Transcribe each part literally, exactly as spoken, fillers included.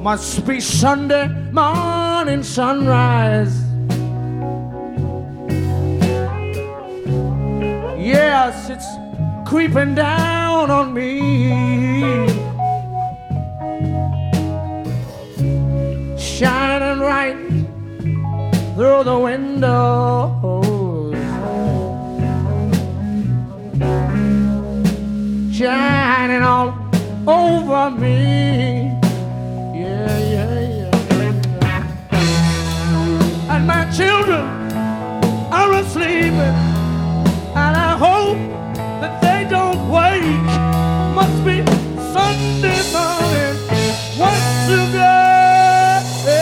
Must be Sunday morning sunrise. Yes, it's creeping down on me, shining right through the windows, shining all over me. Yeah, yeah, yeah. And my children are asleep, and I hope that they don't wake. Must be Sunday morning once again.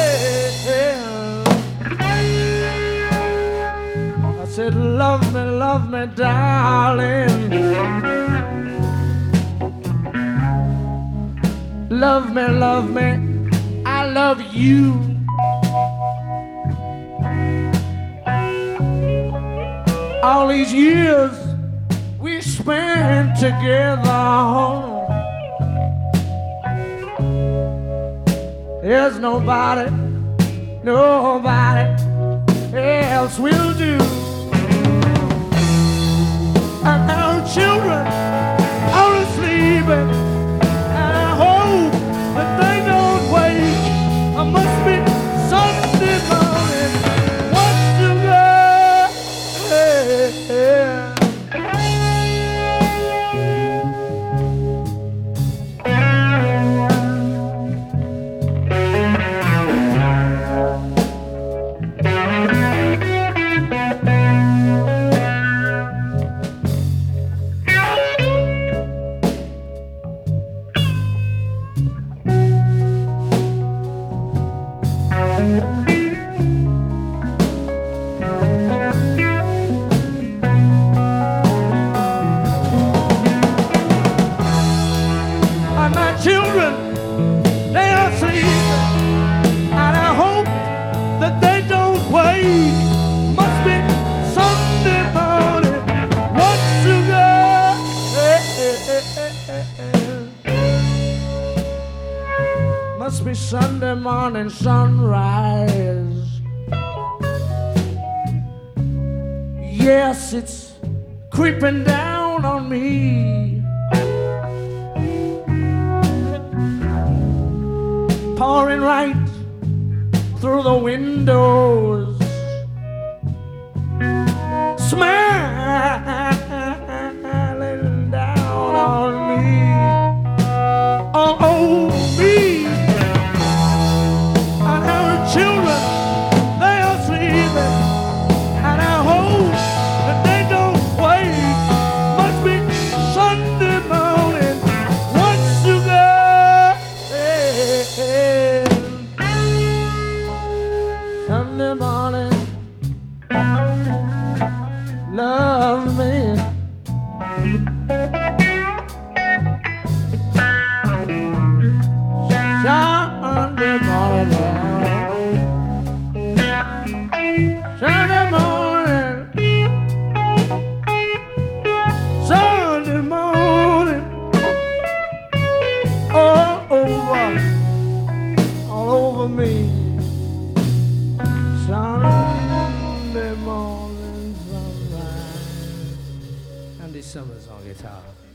I said, love me, love me, darling. Love me, love me, I love you. All these years we spent together, there's nobody, nobody else will do. And our children are asleep, and I hope that they don't wake. I must be Sunday morning once again. Children, they are sleeping, and I hope that they don't wake. Must be Sunday morning once again. Must be Sunday morning sunrise. Yes, it's creeping down on me, pouring right through the windows, smiling down on me, all over me. And our children, they are sleeping, and I hope that they don't wake. Must be Sunday morning once again. Sunday morning, love me. Sunday morning, Sunday morning, Sunday morning, all over, all over me. Sunday morning sunrise. Andy Summers on guitar.